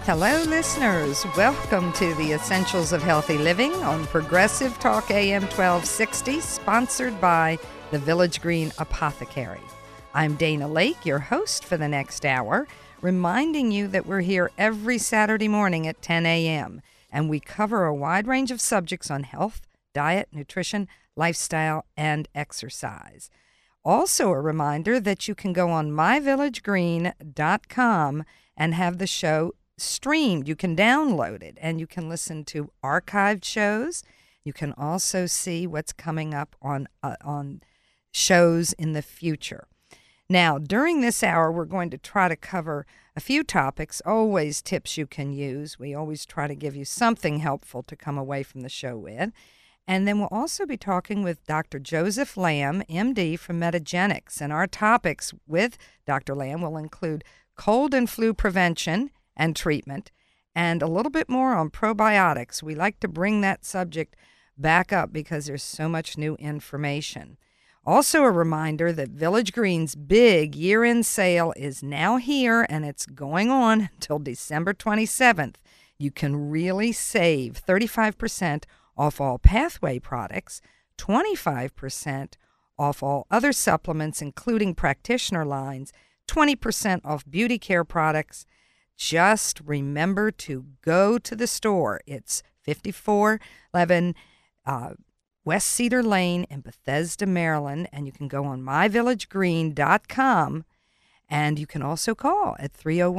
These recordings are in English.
Hello, listeners. Welcome to the Essentials of Healthy Living on Progressive Talk AM 1260, sponsored by the Village Green Apothecary. I'm Dana Lake, your host for the next hour, reminding you that we're here every Saturday morning at 10 a.m., and we cover a wide range of subjects on health, diet, nutrition, lifestyle, and exercise. Also a reminder that you can go on myvillagegreen.com and have the show streamed. You can download it and you can listen to archived shows. You can also see what's coming up on shows in the future. Now, during this hour, we're going to try to cover a few topics, always tips you can use. We always try to give you something helpful to come away from the show with. And then we'll also be talking with Dr. Joseph Lamb, MD from Metagenics. And our topics with Dr. Lamb will include cold and flu prevention and treatment, and a little bit more on probiotics. We like to bring that subject back up because there's so much new information. Also a reminder that Village Green's big year-end sale is now here, and it's going on until December 27th. You can really save 35% off all Pathway products, 25% off all other supplements, including practitioner lines, 20% off beauty care products. Just remember to go to the store. It's 5411 West Cedar Lane in Bethesda, Maryland, and you can go on myvillagegreen.com, and you can also call at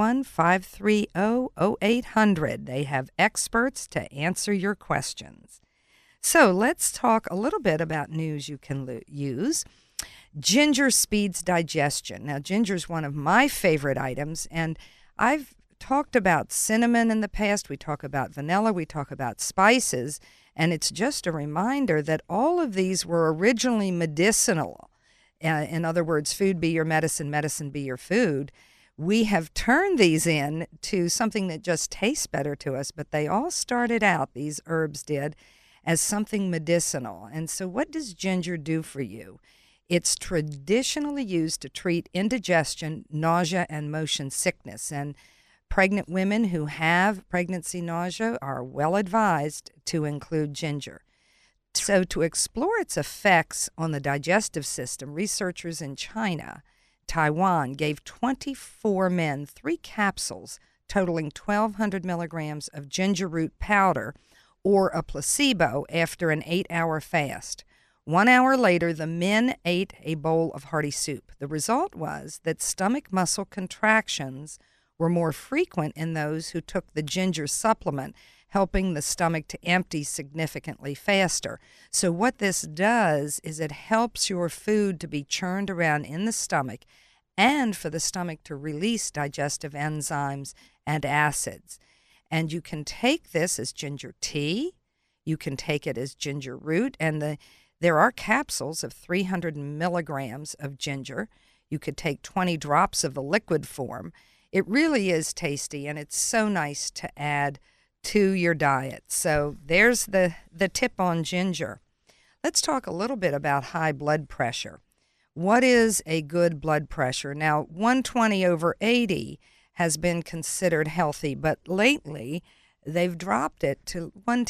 301-530-0800. They have experts to answer your questions. So let's talk a little bit about news you can use. Ginger speeds digestion. Now, ginger is one of my favorite items, and I've talked about cinnamon in the past. We talk about vanilla. We talk about spices. And it's just a reminder that all of these were originally medicinal. In other words, food be your medicine, medicine be your food. We have turned these in to something that just tastes better to us, but they all started out, these herbs did, as something medicinal. And so what does ginger do for you? It's traditionally used to treat indigestion, nausea, and motion sickness. And pregnant women who have pregnancy nausea are well advised to include ginger. So to explore its effects on the digestive system, researchers in China, Taiwan, gave 24 men 3 capsules totaling 1,200 milligrams of ginger root powder or a placebo after an 8-hour fast. 1 hour later, the men ate a bowl of hearty soup. The result was that stomach muscle contractions were more frequent in those who took the ginger supplement, helping the stomach to empty significantly faster. So what this does is it helps your food to be churned around in the stomach and for the stomach to release digestive enzymes and acids. And you can take this as ginger tea, you can take it as ginger root, and there are capsules of 300 milligrams of ginger. You could take 20 drops of the liquid form. It really is tasty, and it's so nice to add to your diet. So there's the tip on ginger. Let's talk a little bit about high blood pressure. What is a good blood pressure? Now, 120/80 has been considered healthy, but lately they've dropped it to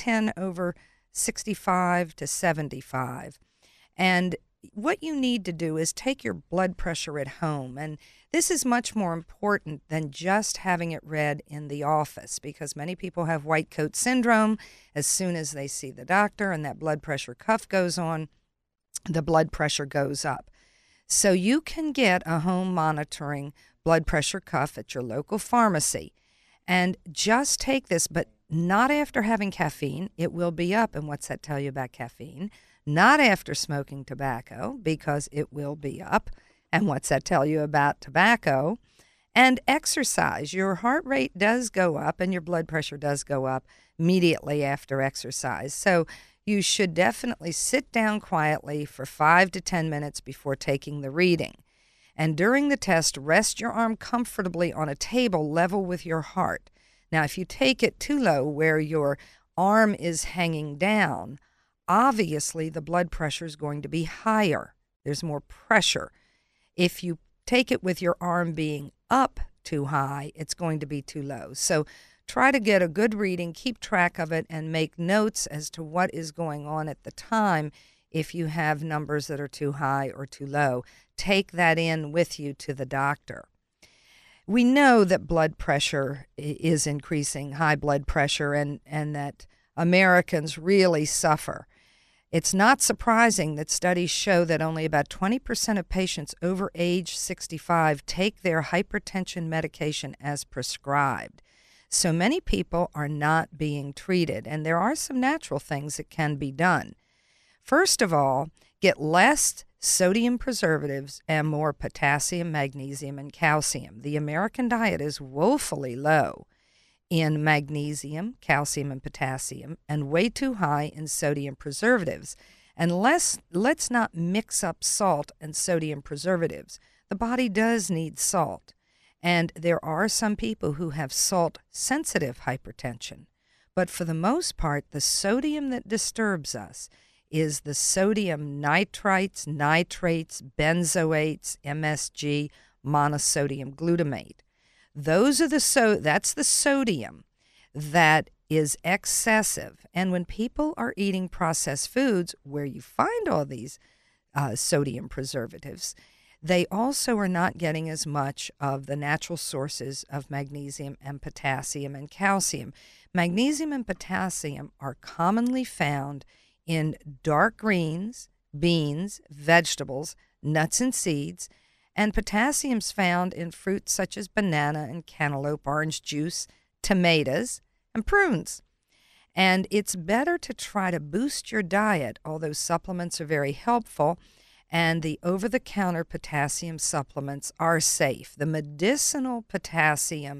110/65 to 75. And what you need to do is take your blood pressure at home. And this is much more important than just having it read in the office, because many people have white coat syndrome. As soon as they see the doctor and that blood pressure cuff goes on, the blood pressure goes up. So you can get a home monitoring blood pressure cuff at your local pharmacy. And just take this, but not after having caffeine. It will be up. And what's that tell you about caffeine? Not after smoking tobacco, because it will be up. And what's that tell you about tobacco? And exercise. Your heart rate does go up and your blood pressure does go up immediately after exercise. So you should definitely sit down quietly for 5 to 10 minutes before taking the reading. And during the test, rest your arm comfortably on a table level with your heart. Now, if you take it too low where your arm is hanging down, obviously the blood pressure is going to be higher. There's more pressure. If you take it with your arm being up too high, it's going to be too low. So try to get a good reading, keep track of it, and make notes as to what is going on at the time if you have numbers that are too high or too low. Take that in with you to the doctor. We know that blood pressure is increasing, high blood pressure, and that Americans really suffer. It's not surprising that studies show that only about 20% of patients over age 65 take their hypertension medication as prescribed. So many people are not being treated, and there are some natural things that can be done. First of all, get less sodium preservatives and more potassium, magnesium, and calcium. The American diet is woefully low in magnesium, calcium, and potassium, and way too high in sodium preservatives. And let's not mix up salt and sodium preservatives. The body does need salt, and there are some people who have salt-sensitive hypertension. But for the most part, the sodium that disturbs us is the sodium nitrites, nitrates, benzoates, MSG, monosodium glutamate. Those are that's the sodium that is excessive. And when people are eating processed foods where you find all these sodium preservatives, they also are not getting as much of the natural sources of magnesium and potassium and calcium. Magnesium and potassium are commonly found in dark greens, beans, vegetables, nuts and seeds, and potassium's found in fruits such as banana and cantaloupe, orange juice, tomatoes, and prunes. And it's better to try to boost your diet, although supplements are very helpful, and the over-the-counter potassium supplements are safe. The medicinal potassium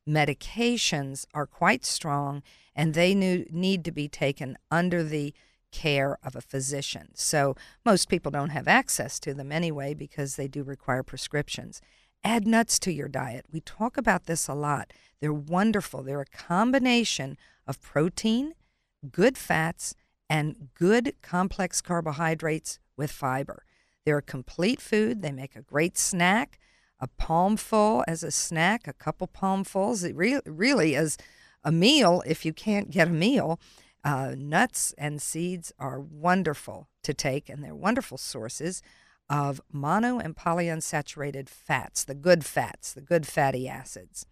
medications are quite strong, and they need to be taken under the care of a physician. So most people don't have access to them anyway because they do require prescriptions. Add nuts to your diet. We talk about this a lot. They're wonderful. They're a combination of protein, good fats, and good complex carbohydrates with fiber. They're a complete food. They make a great snack. A palmful as a snack, a couple palmfuls. It really is a meal if you can't get a meal. Nuts and seeds are wonderful to take, and they're wonderful sources of mono and polyunsaturated fats, the good fatty acids.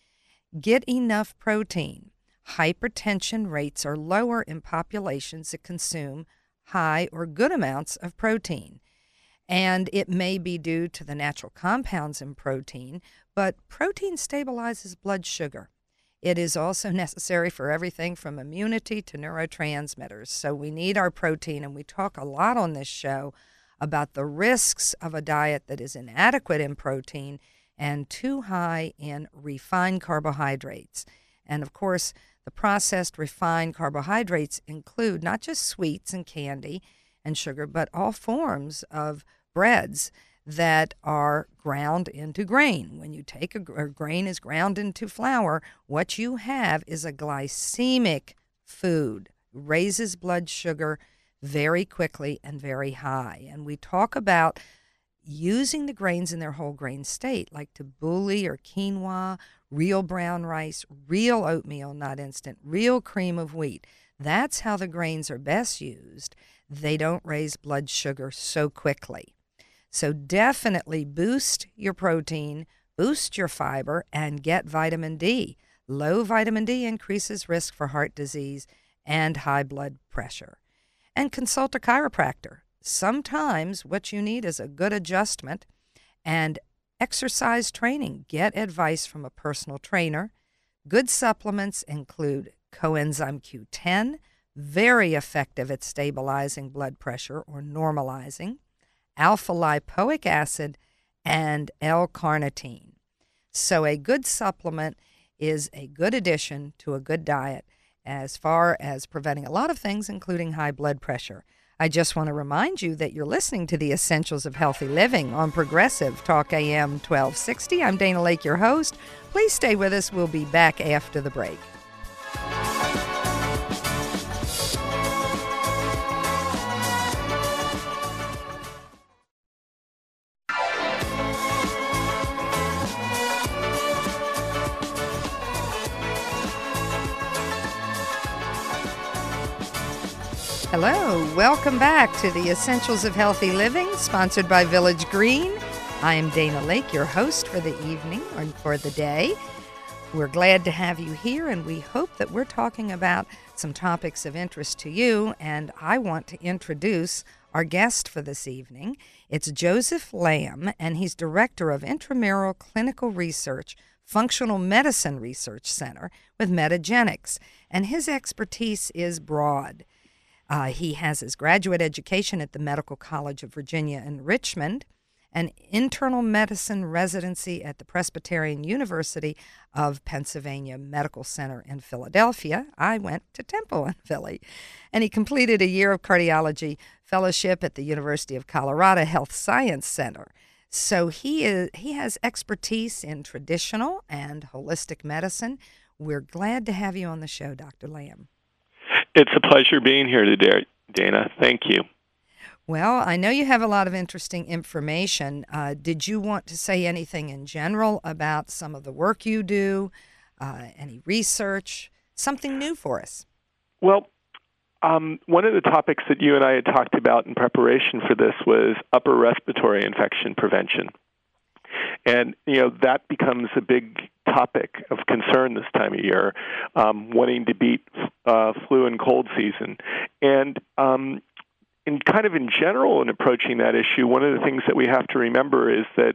Get enough protein. Hypertension rates are lower in populations that consume high or good amounts of protein. And it may be due to the natural compounds in protein, but protein stabilizes blood sugar. It is also necessary for everything from immunity to neurotransmitters. So we need our protein, and we talk a lot on this show about the risks of a diet that is inadequate in protein and too high in refined carbohydrates. And of course, the processed refined carbohydrates include not just sweets and candy and sugar, but all forms of breads that are ground into grain. When you take a grain is ground into flour, what you have is a glycemic food, raises blood sugar very quickly and very high. And we talk about using the grains in their whole grain state, like tabbouleh or quinoa, real brown rice, real oatmeal, not instant, real cream of wheat. That's how the grains are best used. They don't raise blood sugar so quickly. So definitely boost your protein, boost your fiber, and get vitamin D. Low vitamin D increases risk for heart disease and high blood pressure. And consult a chiropractor. Sometimes what you need is a good adjustment and exercise training. Get advice from a personal trainer. Good supplements include coenzyme Q10, very effective at stabilizing blood pressure or normalizing, alpha-lipoic acid, and L-carnitine. So a good supplement is a good addition to a good diet as far as preventing a lot of things, including high blood pressure. I just want to remind you that you're listening to the Essentials of Healthy Living on Progressive Talk AM 1260. I'm Dana Lake, your host. Please stay with us. We'll be back after the break. Hello, welcome back to the Essentials of Healthy Living, sponsored by Village Green. I am Dana Lake, your host for the evening or for the day. We're glad to have you here, and we hope that we're talking about some topics of interest to you. And I want to introduce our guest for this evening. It's Joseph Lamb, and he's Director of Intramural Clinical Research, Functional Medicine Research Center with Metagenics, and his expertise is broad. He has his graduate education at the Medical College of Virginia in Richmond, an internal medicine residency at the Presbyterian University of Pennsylvania Medical Center in Philadelphia. I went to Temple in Philly. And he completed a year of cardiology fellowship at the University of Colorado Health Science Center. So he has expertise in traditional and holistic medicine. We're glad to have you on the show, Dr. Lamb. It's a pleasure being here today, Dana. Thank you. Well, I know you have a lot of interesting information. Did you want to say anything in general about some of the work you do, any research, something new for us? Well, one of the topics that you and I had talked about in preparation for this was upper respiratory infection prevention. And, that becomes a big topic of concern this time of year, wanting to beat flu and cold season. And in general in approaching that issue, one of the things that we have to remember is that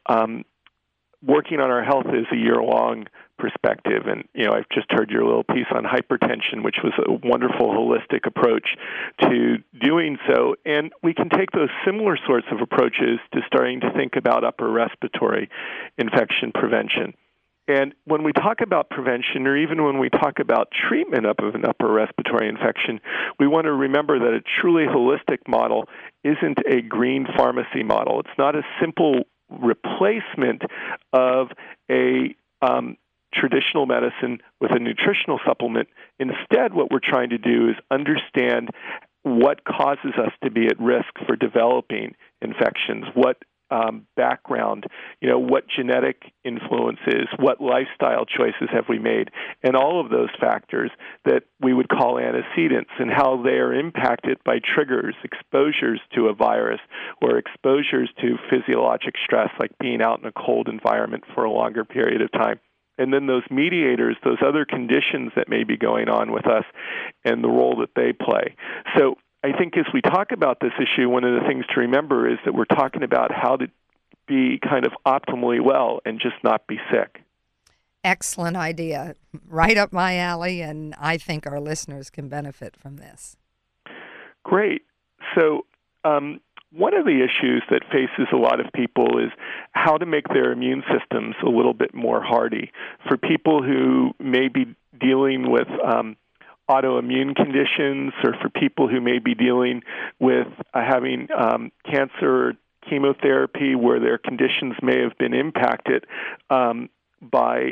working on our health is a year-long perspective. And, I've just heard your little piece on hypertension, which was a wonderful holistic approach to doing so. And we can take those similar sorts of approaches to starting to think about upper respiratory infection prevention. And when we talk about prevention, or even when we talk about treatment of an upper respiratory infection, we want to remember that a truly holistic model isn't a green pharmacy model. It's not a simple replacement of a traditional medicine with a nutritional supplement. Instead, what we're trying to do is understand what causes us to be at risk for developing infections, what background, what genetic influences, what lifestyle choices have we made, and all of those factors that we would call antecedents, and how they are impacted by triggers, exposures to a virus, or exposures to physiologic stress, like being out in a cold environment for a longer period of time. And then those mediators, those other conditions that may be going on with us, and the role that they play. So I think as we talk about this issue, one of the things to remember is that we're talking about how to be kind of optimally well and just not be sick. Excellent idea. Right up my alley, and I think our listeners can benefit from this. Great. So one of the issues that faces a lot of people is how to make their immune systems a little bit more hardy. For people who may be dealing with autoimmune conditions, or for people who may be dealing with having cancer or chemotherapy where their conditions may have been impacted by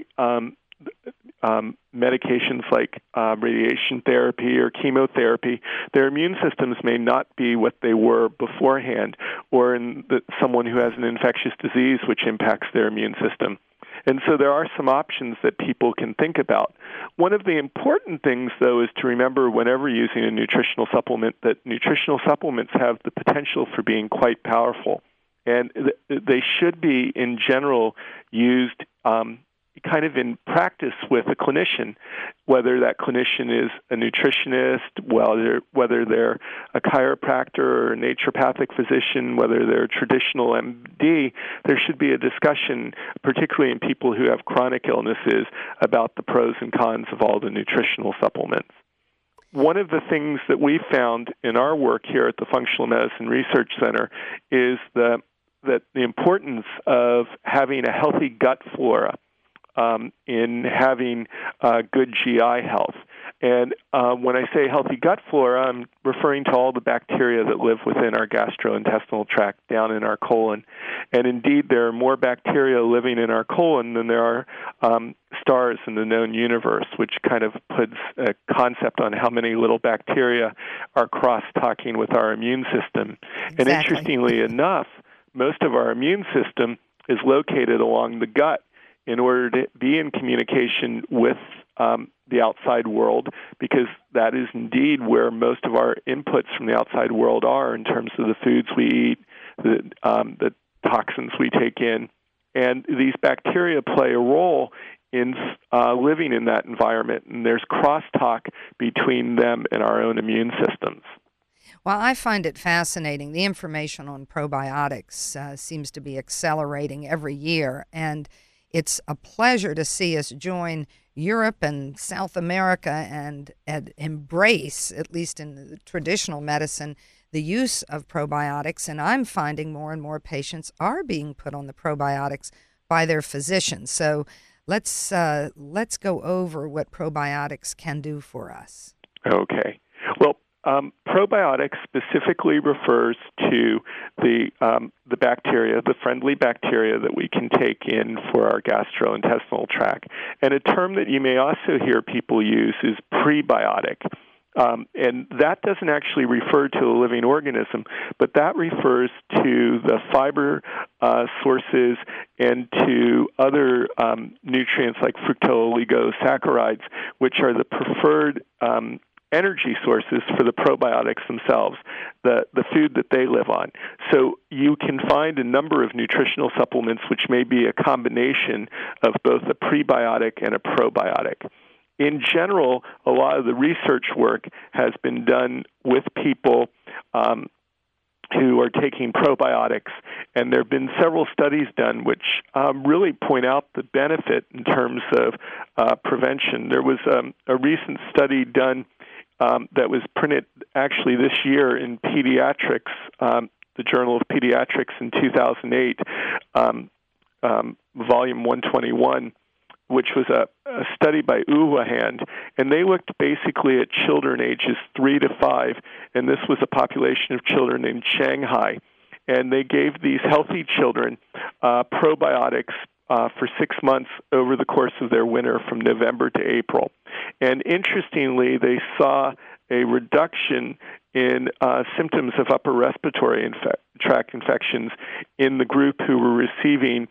medications like radiation therapy or chemotherapy, their immune systems may not be what they were beforehand, or someone who has an infectious disease which impacts their immune system. And so there are some options that people can think about. One of the important things, though, is to remember whenever using a nutritional supplement that nutritional supplements have the potential for being quite powerful. And they should be, in general, used kind of in practice with a clinician, whether that clinician is a nutritionist, whether they're a chiropractor or a naturopathic physician, whether they're a traditional MD. There should be a discussion, particularly in people who have chronic illnesses, about the pros and cons of all the nutritional supplements. One of the things that we found in our work here at the Functional Medicine Research Center is that the importance of having a healthy gut flora in having good GI health. And when I say healthy gut flora, I'm referring to all the bacteria that live within our gastrointestinal tract down in our colon. And indeed, there are more bacteria living in our colon than there are stars in the known universe, which kind of puts a concept on how many little bacteria are cross-talking with our immune system. Exactly. And interestingly enough, most of our immune system is located along the gut in order to be in communication with the outside world, because that is indeed where most of our inputs from the outside world are in terms of the foods we eat, the toxins we take in. And these bacteria play a role in living in that environment, and there's crosstalk between them and our own immune systems. Well, I find it fascinating. The information on probiotics seems to be accelerating every year, and it's a pleasure to see us join Europe and South America and embrace, at least in the traditional medicine, the use of probiotics. And I'm finding more and more patients are being put on the probiotics by their physicians. So let's go over what probiotics can do for us. Okay. Well, probiotics specifically refers to the bacteria, the friendly bacteria that we can take in for our gastrointestinal tract. And a term that you may also hear people use is prebiotic. And that doesn't actually refer to a living organism, but that refers to the fiber sources and to other nutrients like fructooligosaccharides, which are the preferred energy sources for the probiotics themselves, the food that they live on. So you can find a number of nutritional supplements which may be a combination of both a prebiotic and a probiotic. In general, a lot of the research work has been done with people who are taking probiotics, and there have been several studies done which really point out the benefit in terms of prevention. There was a recent study done that was printed actually this year in Pediatrics, the Journal of Pediatrics in 2008, volume 121, which was a study by Uwahand, and they looked basically at children ages 3 to 5, and this was a population of children in Shanghai, and they gave these healthy children probiotics for 6 months over the course of their winter from November to April. And interestingly, they saw a reduction in symptoms of upper respiratory tract infections in the group who were receiving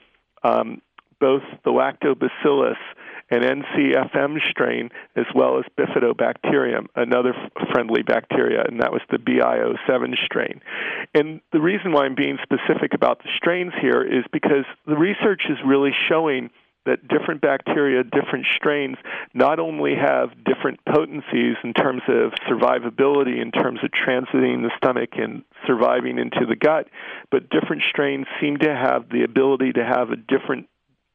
both the Lactobacillus and NCFM strain, as well as Bifidobacterium, another friendly bacteria, and that was the BIO7 strain. And the reason why I'm being specific about the strains here is because the research is really showing that different bacteria, different strains, not only have different potencies in terms of survivability, in terms of transiting the stomach and surviving into the gut, but different strains seem to have the ability to have a different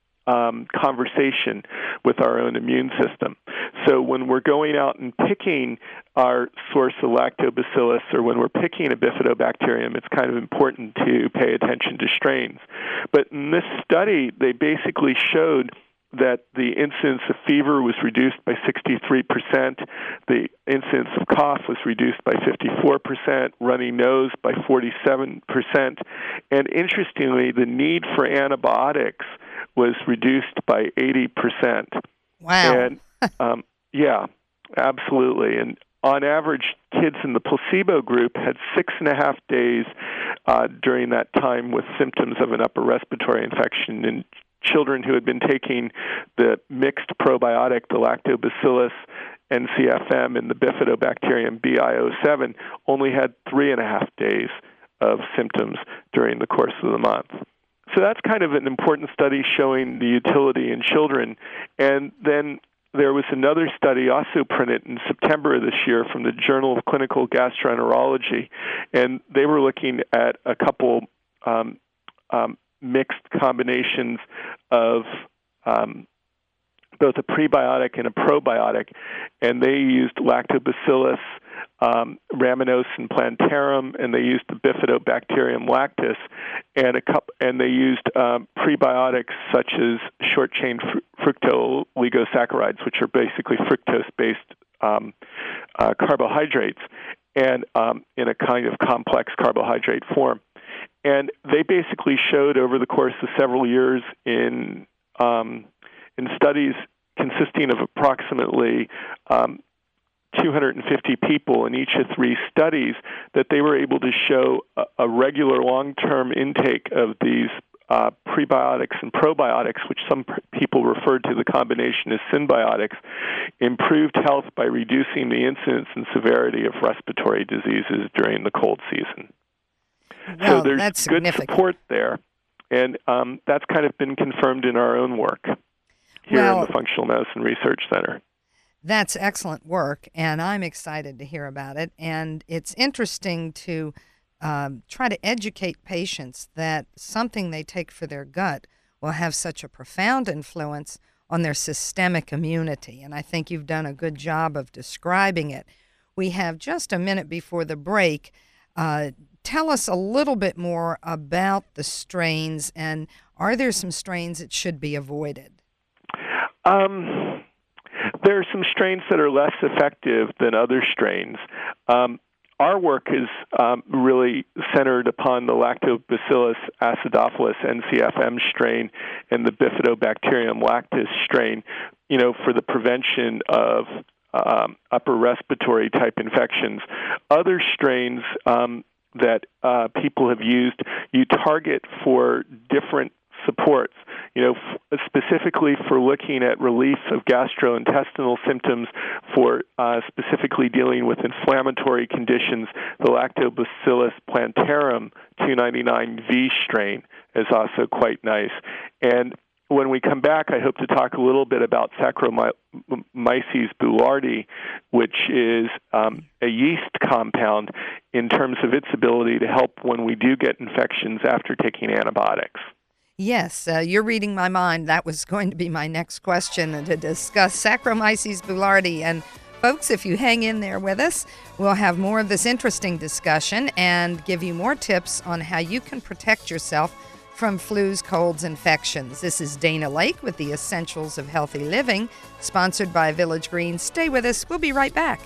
conversation with our own immune system. So when we're going out and picking our source of lactobacillus, or when we're picking a bifidobacterium, it's kind of important to pay attention to strains. But in this study, they basically showed that the incidence of fever was reduced by 63%, the incidence of cough was reduced by 54%, runny nose by 47%, and interestingly, the need for antibiotics was reduced by 80%. Wow. And yeah, absolutely. And on average, kids in the placebo group had 6.5 days during that time with symptoms of an upper respiratory infection. And children who had been taking the mixed probiotic, the Lactobacillus NCFM, and the Bifidobacterium BIO7, only had 3.5 days of symptoms during the course of the month. So that's kind of an important study showing the utility in children. And then there was another study also printed in September of this year from the Journal of Clinical Gastroenterology, and they were looking at a couple mixed combinations of both a prebiotic and a probiotic, and they used Lactobacillus rhamnosus plantarum, and they used the Bifidobacterium lactis, and they used prebiotics such as short-chain fructooligosaccharides, which are basically fructose-based carbohydrates, and in a kind of complex carbohydrate form. And they basically showed over the course of several years in studies consisting of approximately 250 people in each of 3 studies that they were able to show a regular long-term intake of these prebiotics and probiotics, which some people refer to the combination as symbiotics, improved health by reducing the incidence and severity of respiratory diseases during the cold season. Well, so there's that's good significant. support there, and that's kind of been confirmed in our own work here in the Functional Medicine Research Center. That's excellent work, and I'm excited to hear about it. And it's interesting to try to educate patients that something they take for their gut will have such a profound influence on their systemic immunity. And I think you've done a good job of describing it. We have just a minute before the break. Tell us a little bit more about the strains, and are there some strains that should be avoided? There are some strains that are less effective than other strains. Our work is really centered upon the Lactobacillus acidophilus NCFM strain and the Bifidobacterium lactis strain, for the prevention of upper respiratory type infections. Other strains that people have used, you target for different supports, specifically for looking at relief of gastrointestinal symptoms, for specifically dealing with inflammatory conditions. The Lactobacillus plantarum 299V strain is also quite nice. And when we come back, I hope to talk a little bit about Saccharomyces boulardii, which is a yeast compound in terms of its ability to help when we do get infections after taking antibiotics. Yes, you're reading my mind. That was going to be my next question, to discuss Saccharomyces boulardii. And folks, if you hang in there with us, we'll have more of this interesting discussion and give you more tips on how you can protect yourself from flus, colds, infections. This is Dana Lake with the Essentials of Healthy Living, sponsored by Village Green. Stay with us. We'll be right back.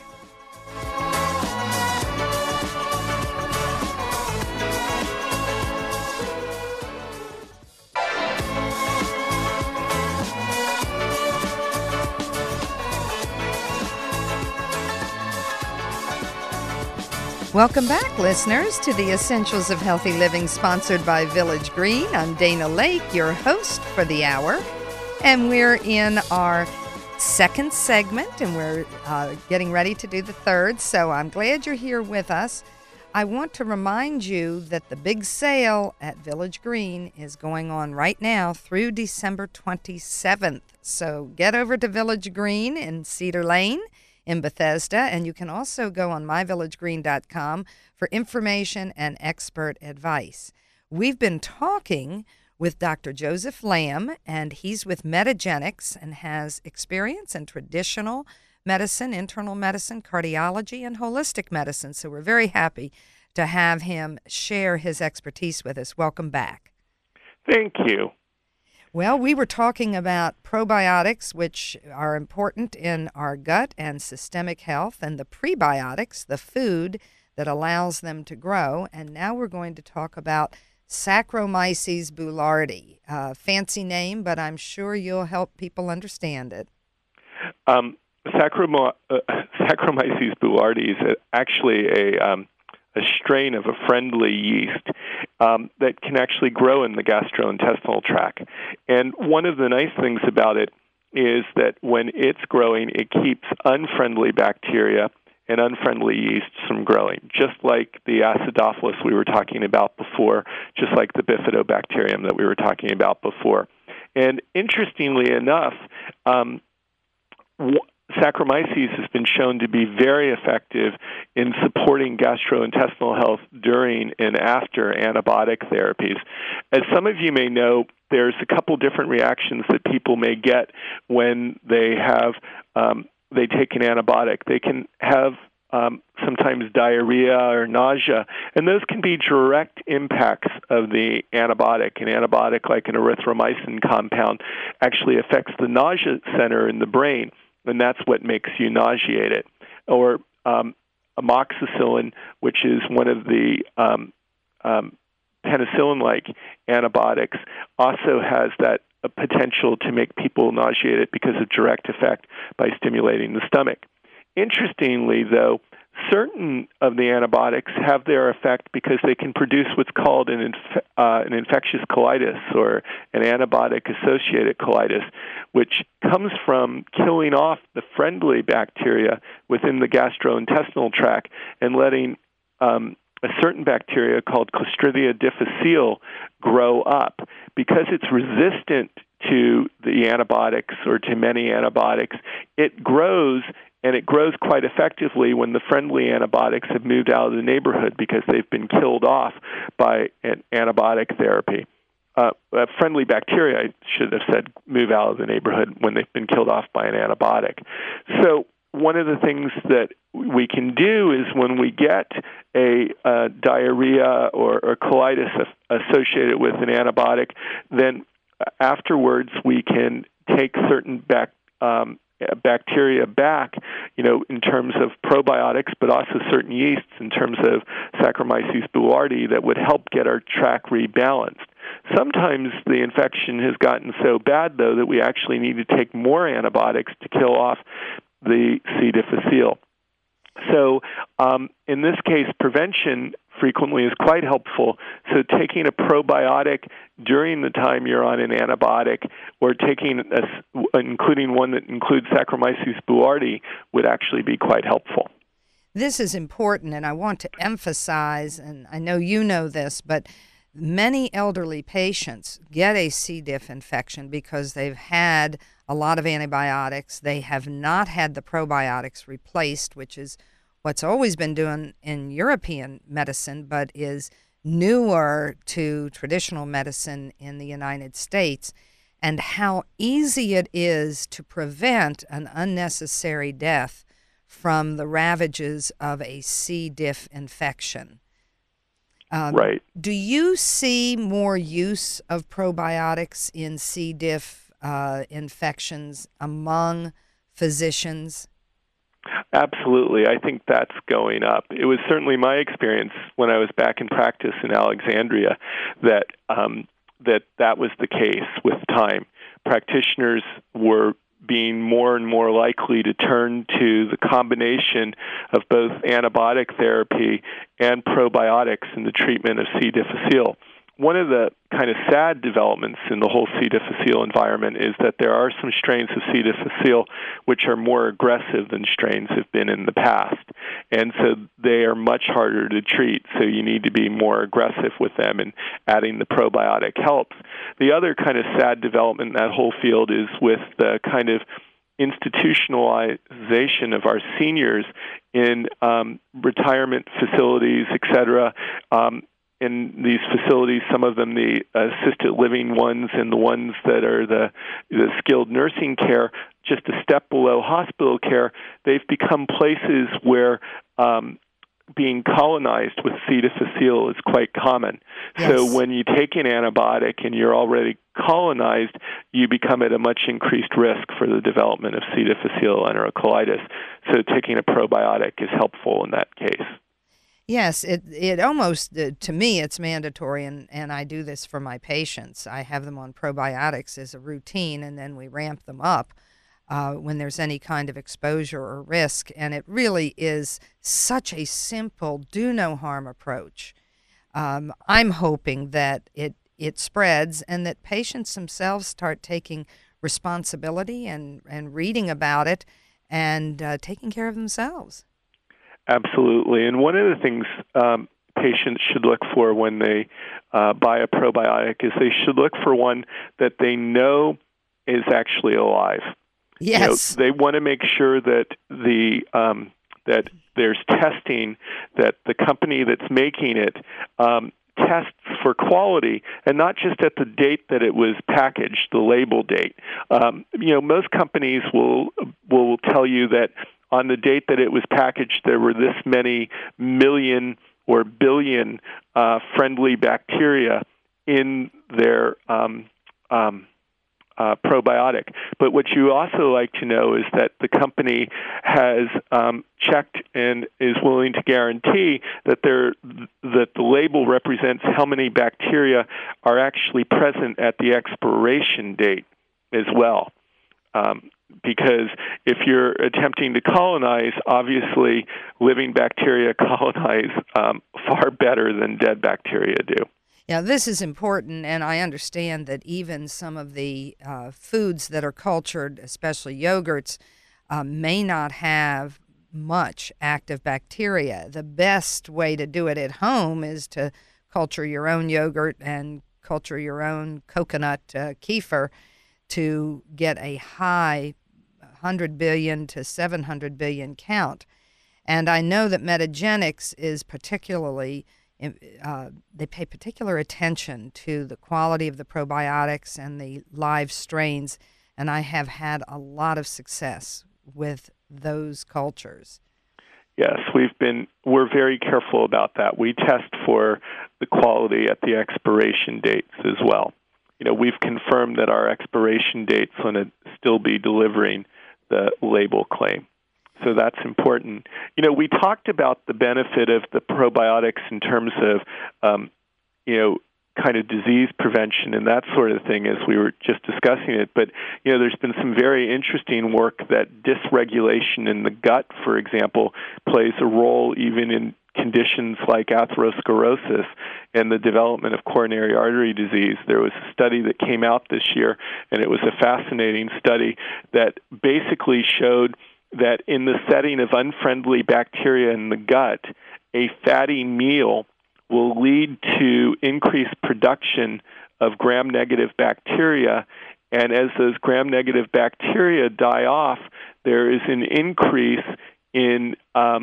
Welcome back, listeners, to the Essentials of Healthy Living, sponsored by Village Green. I'm Dana Lake, your host for the hour, and we're in our second segment, and we're getting ready to do the third, so I'm glad you're here with us. I want to remind you that the big sale at Village Green is going on right now through December 27th, so get over to Village Green in Cedar Lane in Bethesda, and you can also go on myvillagegreen.com for information and expert advice. We've been talking with Dr. Joseph Lamb, and he's with Metagenics and has experience in traditional medicine, internal medicine, cardiology, and holistic medicine. So we're very happy to have him share his expertise with us. Welcome back. Thank you. Well, we were talking about probiotics, which are important in our gut and systemic health, and the prebiotics, the food that allows them to grow. And now we're going to talk about Saccharomyces boulardii. Fancy name, but I'm sure you'll help people understand it. Saccharomyces boulardii is actually a strain of a friendly yeast that can actually grow in the gastrointestinal tract. And one of the nice things about it is that when it's growing, it keeps unfriendly bacteria and unfriendly yeasts from growing, just like the acidophilus we were talking about before, just like the bifidobacterium that we were talking about before. And interestingly enough, Saccharomyces has been shown to be very effective in supporting gastrointestinal health during and after antibiotic therapies. As some of you may know, there's a couple different reactions that people may get when they have they take an antibiotic. They can have sometimes diarrhea or nausea, and those can be direct impacts of the antibiotic. An antibiotic like an erythromycin compound actually affects the nausea center in the brain, and that's what makes you nauseated. Or amoxicillin, which is one of the penicillin-like antibiotics, also has that potential to make people nauseated because of direct effect by stimulating the stomach. Interestingly, though, certain of the antibiotics have their effect because they can produce what's called an infectious colitis or an antibiotic-associated colitis, which comes from killing off the friendly bacteria within the gastrointestinal tract and letting a certain bacteria called Clostridia difficile grow up. Because it's resistant to the antibiotics or to many antibiotics, it grows, and it grows quite effectively when the friendly antibiotics have moved out of the neighborhood because they've been killed off by an antibiotic therapy. Friendly bacteria, I should have said, move out of the neighborhood when they've been killed off by an antibiotic. So one of the things that we can do is when we get a diarrhea or colitis associated with an antibiotic, then afterwards we can take certain bacteria back, in terms of probiotics, but also certain yeasts in terms of Saccharomyces boulardii that would help get our tract rebalanced. Sometimes the infection has gotten so bad, though, that we actually need to take more antibiotics to kill off the C. difficile. So in this case, prevention frequently is quite helpful. So taking a probiotic during the time you're on an antibiotic, or including one that includes Saccharomyces boulardii, would actually be quite helpful. This is important, and I want to emphasize, and I know you know this, but many elderly patients get a C. diff infection because they've had a lot of antibiotics. They have not had the probiotics replaced, which is what's always been done in European medicine, but is newer to traditional medicine in the United States, and how easy it is to prevent an unnecessary death from the ravages of a C. diff infection. Right. Do you see more use of probiotics in C. diff infections among physicians? Absolutely. I think that's going up. It was certainly my experience when I was back in practice in Alexandria that that was the case with time. Practitioners were being more and more likely to turn to the combination of both antibiotic therapy and probiotics in the treatment of C. difficile. One of the kind of sad developments in the whole C. difficile environment is that there are some strains of C. difficile which are more aggressive than strains have been in the past. And so they are much harder to treat, so you need to be more aggressive with them, and adding the probiotic helps. The other kind of sad development in that whole field is with the kind of institutionalization of our seniors in retirement facilities, et cetera. In these facilities, some of them the assisted living ones and the ones that are the skilled nursing care, just a step below hospital care, they've become places where being colonized with C. difficile is quite common. Yes. So when you take an antibiotic and you're already colonized, you become at a much increased risk for the development of C. difficile enterocolitis. So taking a probiotic is helpful in that case. Yes, it almost, to me, it's mandatory, and I do this for my patients. I have them on probiotics as a routine, and then we ramp them up when there's any kind of exposure or risk. And it really is such a simple, do-no-harm approach. I'm hoping that it spreads and that patients themselves start taking responsibility and reading about it and taking care of themselves. Absolutely. And one of the things patients should look for when they buy a probiotic is they should look for one that they know is actually alive. Yes. They want to make sure that that there's testing, that the company that's making it tests for quality, and not just at the date that it was packaged, the label date. Most companies will tell you that on the date that it was packaged, there were this many million or billion friendly bacteria in their probiotic. But what you also like to know is that the company has checked and is willing to guarantee that the label represents how many bacteria are actually present at the expiration date as well. because if you're attempting to colonize, obviously living bacteria colonize far better than dead bacteria do. Yeah, this is important, and I understand that even some of the foods that are cultured, especially yogurts, may not have much active bacteria. The best way to do it at home is to culture your own yogurt and culture your own coconut kefir to get a high 100 billion to 700 billion count. And I know that Metagenics is particularly, they pay particular attention to the quality of the probiotics and the live strains, and I have had a lot of success with those cultures. Yes, we're very careful about that. We test for the quality at the expiration dates as well. We've confirmed that our expiration date's going to still be delivering the label claim. So that's important. We talked about the benefit of the probiotics in terms of, kind of disease prevention and that sort of thing as we were just discussing it. But, there's been some very interesting work that dysregulation in the gut, for example, plays a role even in conditions like atherosclerosis and the development of coronary artery disease. There was a study that came out this year, and it was a fascinating study that basically showed that in the setting of unfriendly bacteria in the gut, a fatty meal will lead to increased production of gram-negative bacteria, and as those gram-negative bacteria die off, there is an increase in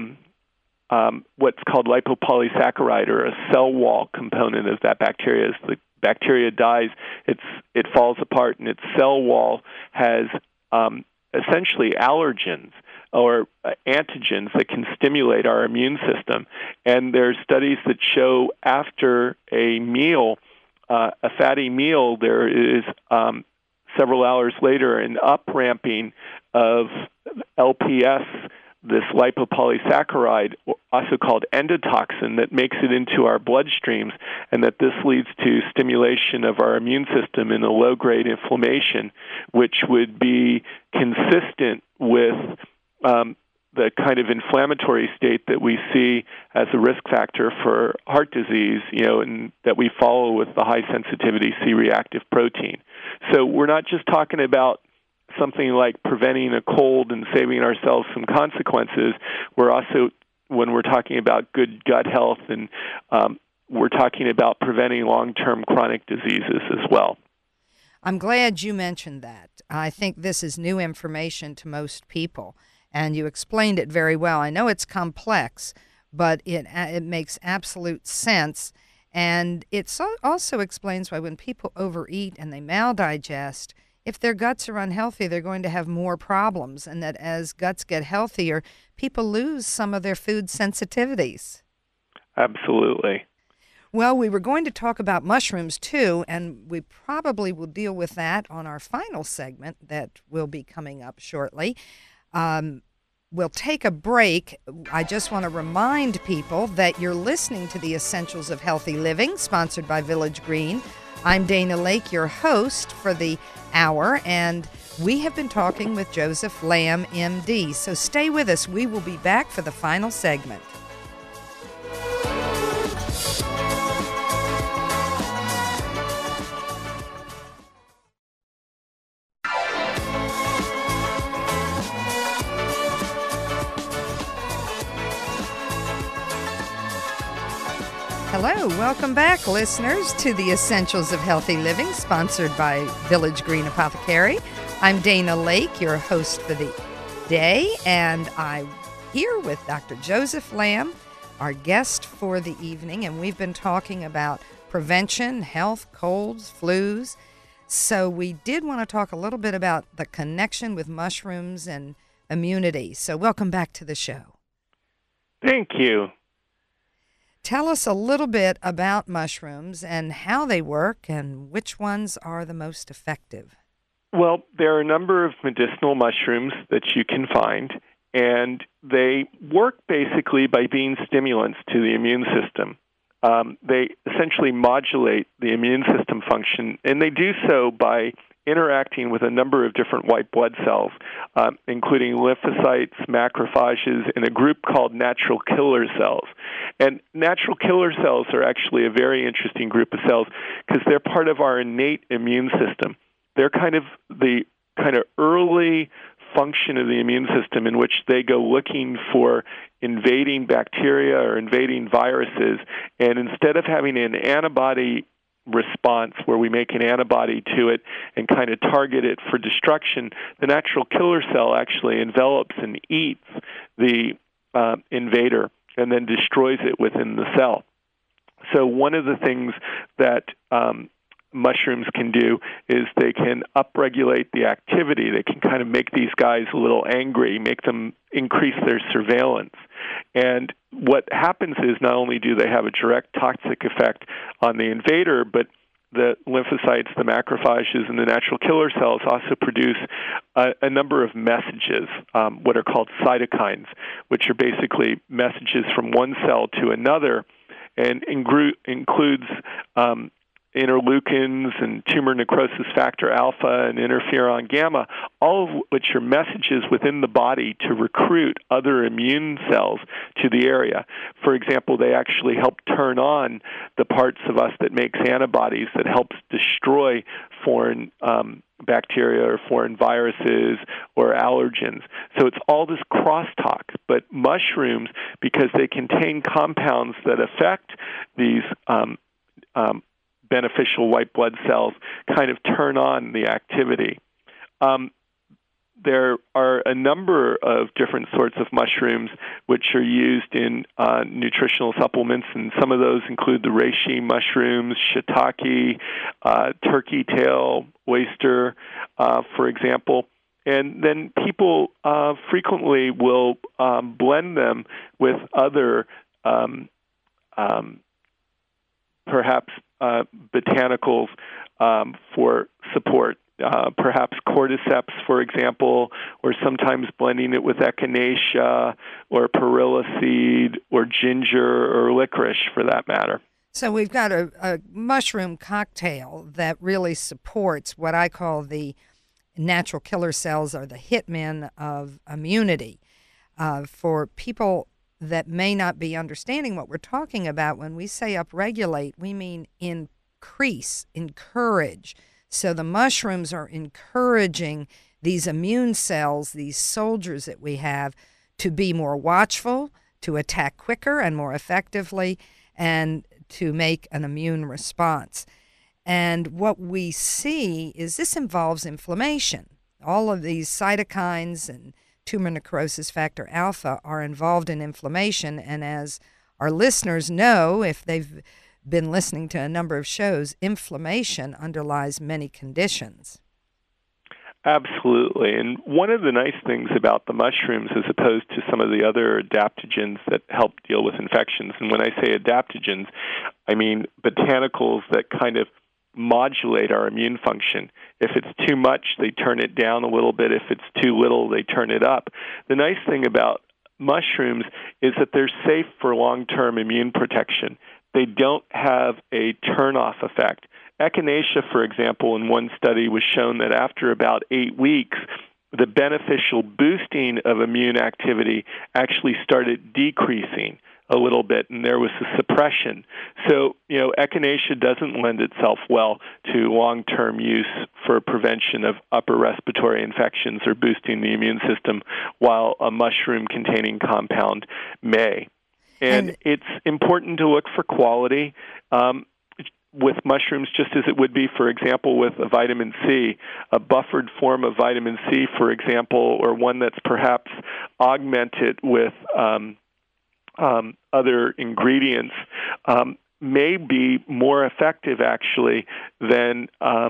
what's called lipopolysaccharide, or a cell wall component of that bacteria. As the bacteria dies, it falls apart, and its cell wall has essentially allergens or antigens that can stimulate our immune system. And there are studies that show after a meal, a fatty meal, there is several hours later an up-ramping of LPS, this lipopolysaccharide, also called endotoxin, that makes it into our bloodstreams, and that this leads to stimulation of our immune system in a low-grade inflammation, which would be consistent with the kind of inflammatory state that we see as a risk factor for heart disease, and that we follow with the high-sensitivity C-reactive protein. So we're not just talking about something like preventing a cold and saving ourselves some consequences. We're also, when we're talking about good gut health, and we're talking about preventing long-term chronic diseases as well. I'm glad you mentioned that. I think this is new information to most people, and you explained it very well. I know it's complex, but it makes absolute sense, and it also explains why when people overeat and they maldigest, if their guts are unhealthy, they're going to have more problems, and that as guts get healthier, people lose some of their food sensitivities. Absolutely. Well, we were going to talk about mushrooms, too, and we probably will deal with that on our final segment that will be coming up shortly. We'll take a break. I just want to remind people that you're listening to The Essentials of Healthy Living, sponsored by Village Green. I'm Dana Lake, your host for the hour, and we have been talking with Joseph Lamb, MD. So stay with us. We will be back for the final segment. Hello, welcome back, listeners, to the Essentials of Healthy Living, sponsored by Village Green Apothecary. I'm Dana Lake, your host for the day, and I'm here with Dr. Joseph Lamb, our guest for the evening, and we've been talking about prevention, health, colds, flus. So we did want to talk a little bit about the connection with mushrooms and immunity. So welcome back to the show. Thank you. Tell us a little bit about mushrooms and how they work and which ones are the most effective. Well, there are a number of medicinal mushrooms that you can find, and they work basically by being stimulants to the immune system. They essentially modulate the immune system function, and they do so by interacting with a number of different white blood cells, including lymphocytes, macrophages, and a group called natural killer cells. And natural killer cells are actually a very interesting group of cells because they're part of our innate immune system. They're kind of the early function of the immune system in which they go looking for invading bacteria or invading viruses, and instead of having an antibody response where we make an antibody to it and kind of target it for destruction, the natural killer cell actually envelops and eats the invader and then destroys it within the cell. So one of the things that mushrooms can do is they can upregulate the activity. They can kind of make these guys a little angry, make them increase their surveillance. And what happens is not only do they have a direct toxic effect on the invader, but the lymphocytes, the macrophages, and the natural killer cells also produce a number of messages, what are called cytokines, which are basically messages from one cell to another, and includes interleukins and tumor necrosis factor alpha and interferon gamma, all of which are messages within the body to recruit other immune cells to the area. For example, they actually help turn on the parts of us that makes antibodies that helps destroy foreign bacteria or foreign viruses or allergens. So it's all this crosstalk. But mushrooms, because they contain compounds that affect these beneficial white blood cells, kind of turn on the activity. There are a number of different sorts of mushrooms which are used in nutritional supplements, and some of those include the reishi mushrooms, shiitake, turkey tail, oyster, for example. And then people frequently will blend them with other perhaps botanicals for support, perhaps cordyceps, for example, or sometimes blending it with echinacea or perilla seed or ginger or licorice, for that matter. So we've got a mushroom cocktail that really supports what I call the natural killer cells, or the hitmen of immunity. For people that may not be understanding what we're talking about, when we say upregulate, we mean increase, encourage. So the mushrooms are encouraging these immune cells, these soldiers that we have, to be more watchful, to attack quicker and more effectively, and to make an immune response. And what we see is this involves inflammation. All of these cytokines and tumor necrosis factor alpha are involved in inflammation, and as our listeners know, if they've been listening to a number of shows, inflammation underlies many conditions. Absolutely. And one of the nice things about the mushrooms, as opposed to some of the other adaptogens that help deal with infections, and when I say adaptogens, I mean botanicals that kind of modulate our immune function. If it's too much, they turn it down a little bit. If it's too little, they turn it up. The nice thing about mushrooms is that they're safe for long-term immune protection. They don't have a turn-off effect. Echinacea, for example, in one study was shown that after about 8 weeks, the beneficial boosting of immune activity actually started decreasing a little bit, and there was a suppression. So, echinacea doesn't lend itself well to long-term use for prevention of upper respiratory infections or boosting the immune system, while a mushroom-containing compound may. And it's important to look for quality with mushrooms, just as it would be, for example, with a vitamin C, a buffered form of vitamin C, for example, or one that's perhaps augmented with other ingredients, may be more effective, actually, than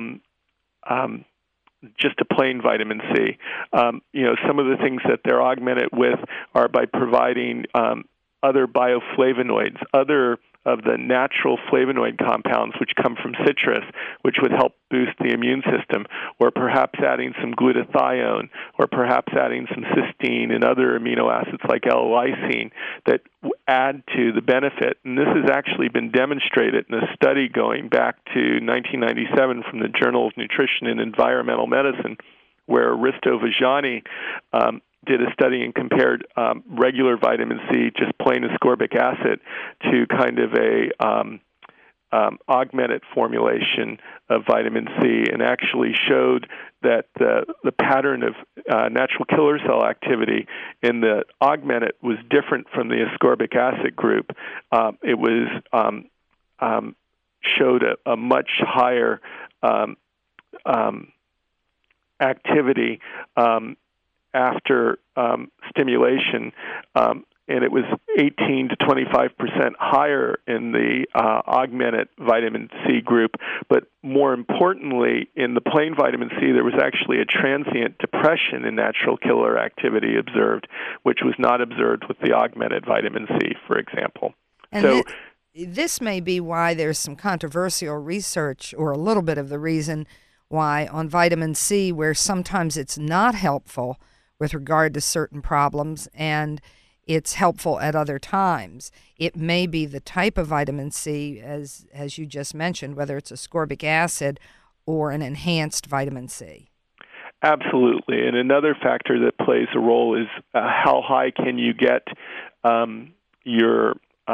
just a plain vitamin C. Some of the things that they're augmented with are by providing other bioflavonoids, other of the natural flavonoid compounds which come from citrus, which would help boost the immune system, or perhaps adding some glutathione, or perhaps adding some cysteine and other amino acids like L-lysine that add to the benefit. And this has actually been demonstrated in a study going back to 1997 from the Journal of Nutrition and Environmental Medicine, where Risto Vajani did a study and compared regular vitamin C, just plain ascorbic acid, to kind of a augmented formulation of vitamin C, and actually showed that the pattern of natural killer cell activity in the augmented was different from the ascorbic acid group. It was showed a much higher activity after stimulation, and it was 18 to 25% higher in the augmented vitamin C group. But more importantly, in the plain vitamin C, there was actually a transient depression in natural killer activity observed, which was not observed with the augmented vitamin C, for example. And this may be why there's some controversial research, or a little bit of the reason why, on vitamin C, where sometimes it's not helpful with regard to certain problems, and it's helpful at other times. It may be the type of vitamin C, as you just mentioned, whether it's ascorbic acid or an enhanced vitamin C. Absolutely. And another factor that plays a role is how high can you get your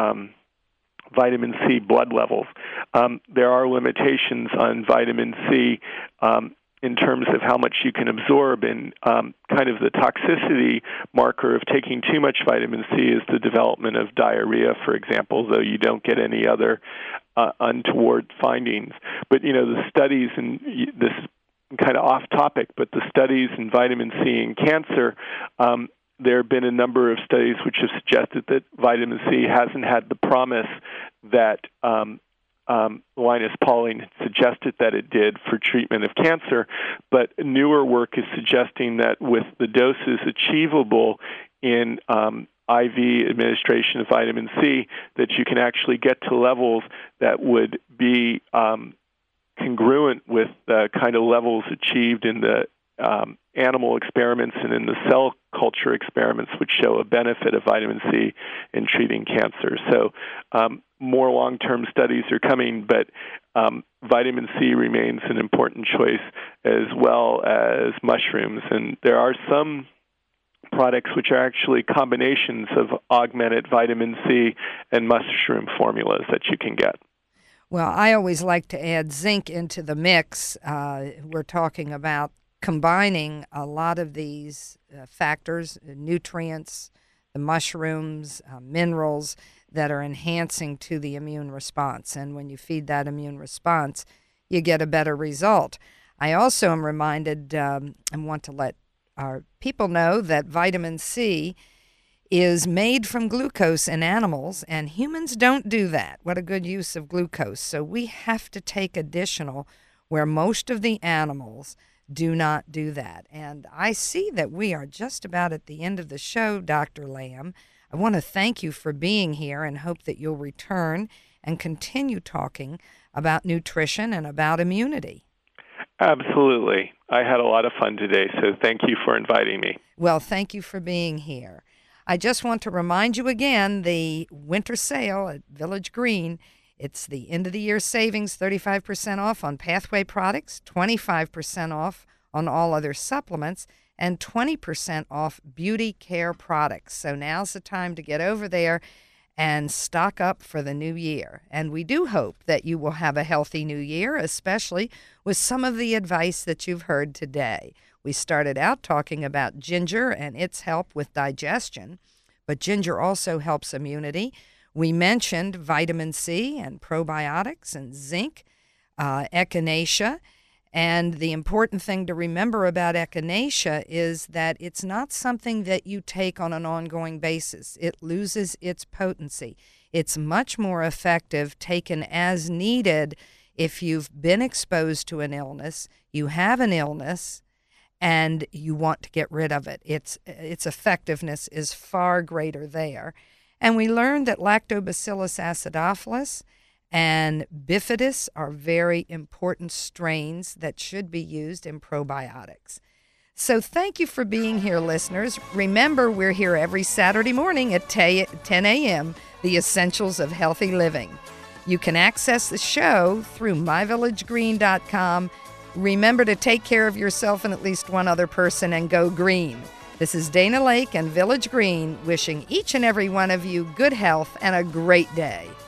vitamin C blood levels. There are limitations on vitamin C in terms of how much you can absorb, and kind of the toxicity marker of taking too much vitamin C is the development of diarrhea, for example, though you don't get any other untoward findings. But, the studies, and this is kind of off topic, but the studies in vitamin C in cancer, there have been a number of studies which have suggested that vitamin C hasn't had the promise that Linus Pauling suggested that it did for treatment of cancer, but newer work is suggesting that with the doses achievable in IV administration of vitamin C, that you can actually get to levels that would be congruent with the kind of levels achieved in the animal experiments and in the cell culture experiments, which show a benefit of vitamin C in treating cancer. So more long-term studies are coming, but vitamin C remains an important choice, as well as mushrooms. And there are some products which are actually combinations of augmented vitamin C and mushroom formulas that you can get. Well, I always like to add zinc into the mix. We're talking about combining a lot of these factors, nutrients, the mushrooms, minerals that are enhancing to the immune response. And when you feed that immune response, you get a better result. I also am reminded and want to let our people know that vitamin C is made from glucose in animals, and humans don't do that. What a good use of glucose. So we have to take additional, where most of the animals do not do that. And I see that we are just about at the end of the show, Dr. Lamb. I want to thank you for being here and hope that you'll return and continue talking about nutrition and about immunity. Absolutely. I had a lot of fun today, so thank you for inviting me. Well, thank you for being here. I just want to remind you again, the winter sale at Village Green, it's the end-of-the-year savings, 35% off on Pathway products, 25% off on all other supplements, and 20% off beauty care products. So now's the time to get over there and stock up for the new year. And we do hope that you will have a healthy new year, especially with some of the advice that you've heard today. We started out talking about ginger and its help with digestion, but ginger also helps immunity. We mentioned vitamin C and probiotics and zinc, echinacea. And the important thing to remember about echinacea is that it's not something that you take on an ongoing basis. It loses its potency. It's much more effective taken as needed if you've been exposed to an illness, you have an illness, and you want to get rid of it. Its effectiveness is far greater there. And we learned that Lactobacillus acidophilus and bifidus are very important strains that should be used in probiotics. So thank you for being here, listeners. Remember, we're here every Saturday morning at 10 a.m., The Essentials of Healthy Living. You can access the show through myvillagegreen.com. Remember to take care of yourself and at least one other person, and go green. This is Dana Lake and Village Green wishing each and every one of you good health and a great day.